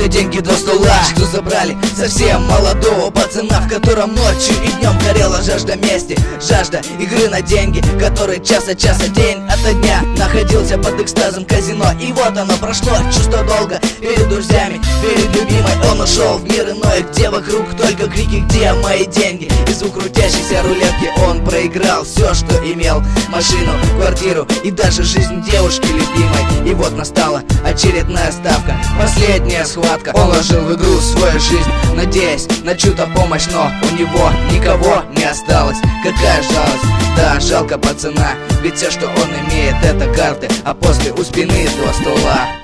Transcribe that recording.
это деньги до стола, что забрали совсем молодого пацана, в котором ночью и днем горела жажда мести, жажда игры на деньги, который час от часа, день ото дня находился под экстазом казино. И вот оно прошло, чувство долга перед друзьями, перед любимой. Он ушел в мир иной, где вокруг только крики: где мои деньги? И звук крутящейся рулетки. Он проиграл все, что имел: машину, квартиру и даже жизнь девушки любимой. И вот настала очередная ставка, последняя схватка. Он вложил в игру свою жизнь, надеясь на чью-то помощь, но у него никого не осталось. Какая жалость, да, жалко пацана, ведь все, что он имеет, это карты, а после у спины 2 ствола.